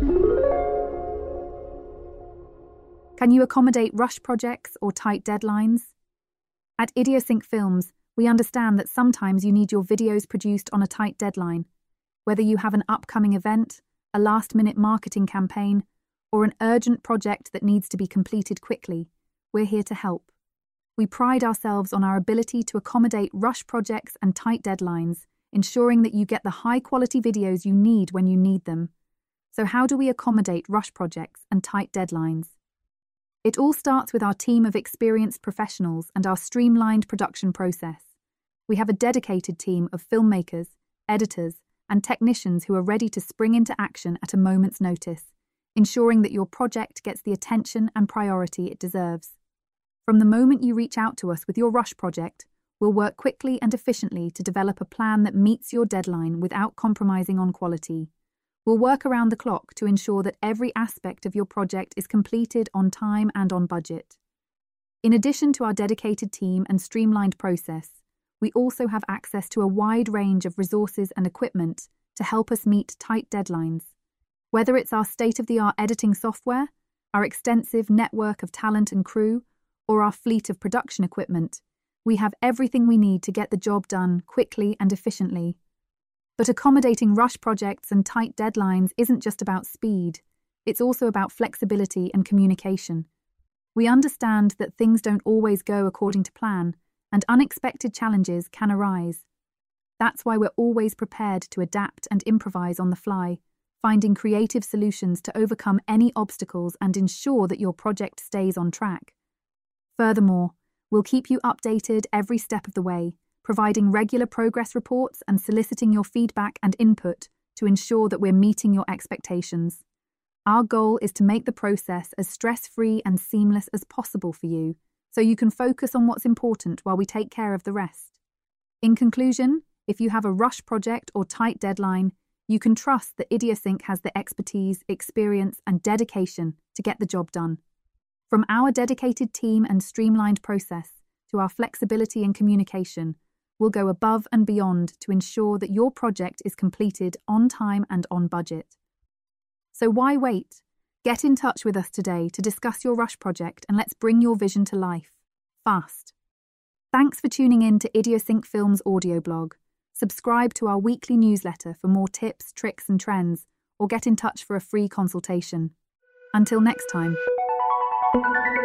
Can you accommodate rush projects or tight deadlines? At Idiosync Films, we understand that sometimes you need your videos produced on a tight deadline. Whether you have an upcoming event, a last-minute marketing campaign, or an urgent project that needs to be completed quickly, we're here to help. We pride ourselves on our ability to accommodate rush projects and tight deadlines, ensuring that you get the high-quality videos you need when you need them. So how do we accommodate rush projects and tight deadlines? It all starts with our team of experienced professionals and our streamlined production process. We have a dedicated team of filmmakers, editors, and technicians who are ready to spring into action at a moment's notice, ensuring that your project gets the attention and priority it deserves. From the moment you reach out to us with your rush project, we'll work quickly and efficiently to develop a plan that meets your deadline without compromising on quality. We'll work around the clock to ensure that every aspect of your project is completed on time and on budget. In addition to our dedicated team and streamlined process, we also have access to a wide range of resources and equipment to help us meet tight deadlines. Whether it's our state-of-the-art editing software, our extensive network of talent and crew, or our fleet of production equipment, we have everything we need to get the job done quickly and efficiently. But accommodating rush projects and tight deadlines isn't just about speed, it's also about flexibility and communication. We understand that things don't always go according to plan, and unexpected challenges can arise. That's why we're always prepared to adapt and improvise on the fly, finding creative solutions to overcome any obstacles and ensure that your project stays on track. Furthermore, we'll keep you updated every step of the way, providing regular progress reports and soliciting your feedback and input to ensure that we're meeting your expectations. Our goal is to make the process as stress-free and seamless as possible for you, so you can focus on what's important while we take care of the rest. In conclusion, if you have a rush project or tight deadline, you can trust that Idiosync has the expertise, experience, and dedication to get the job done. From our dedicated team and streamlined process to our flexibility and communication, we'll go above and beyond to ensure that your project is completed on time and on budget. So why wait? Get in touch with us today to discuss your rush project and let's bring your vision to life. Fast. Thanks for tuning in to Idiosync Films audio blog. Subscribe to our weekly newsletter for more tips, tricks, and trends, or get in touch for a free consultation. Until next time.